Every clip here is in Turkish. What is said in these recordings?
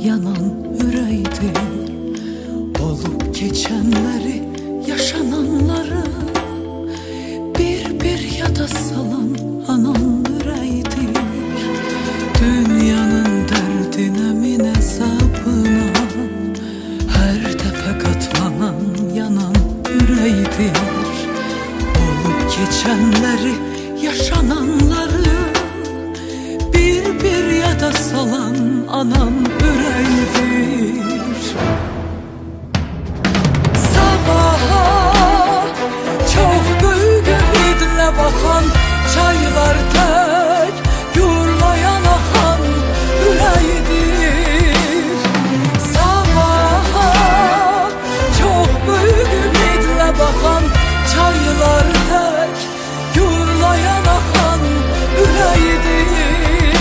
yanan üreydi. Olup geçenleri, yaşananları bir bir yada salan anan üreydi. Dünyanın derdine min hesabına her defa katlanan yanan üreydir. Olup geçenleri, yaşananları bir bir yada salan anan üreydir. Sabaha çok büyük ümidle bakan, çaylar tek yurlayan akan üreydir. Sabaha çok büyük ümidle bakan, çaylar tek yurlayan akan üreydir.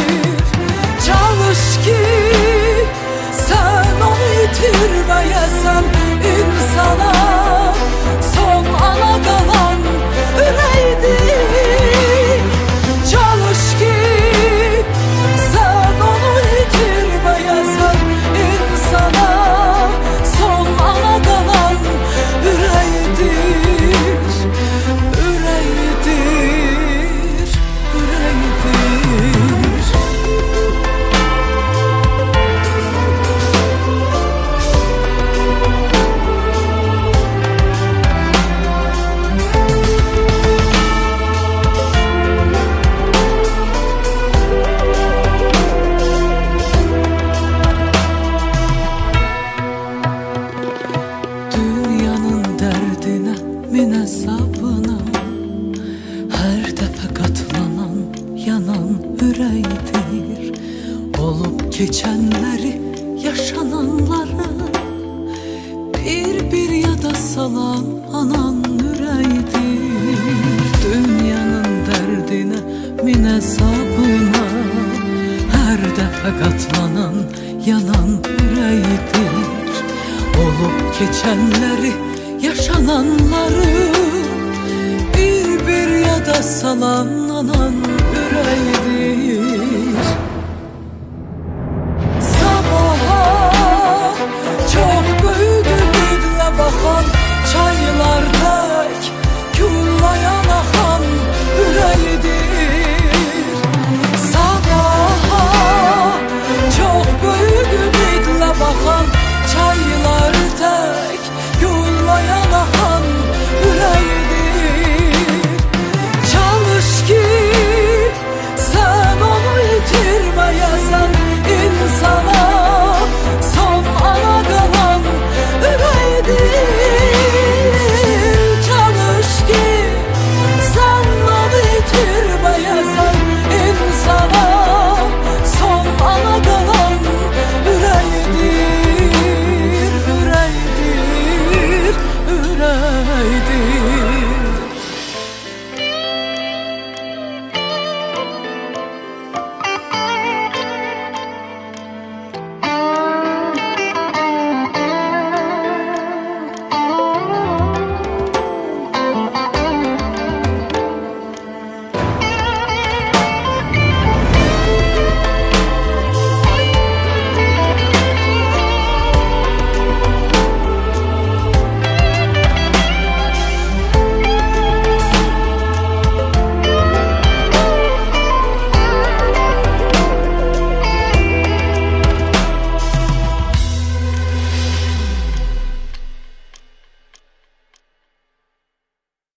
Çalış ki sen onu yitirmeyesen, insana son ana kalan üreydir. Çalış ki sen onu yitirmeyesen, insana son ana kalan üreydir. Üreydir, üreydir. Min hesabına her defa katlanan yanan üreydir. Olup geçenleri, yaşananları bir bir yada salan anan üreydir. Dünyanın derdine min hesabına her defa katlanan yanan üreydir. Olup geçenleri, yaşananları bir bir yada salan anan üreydir.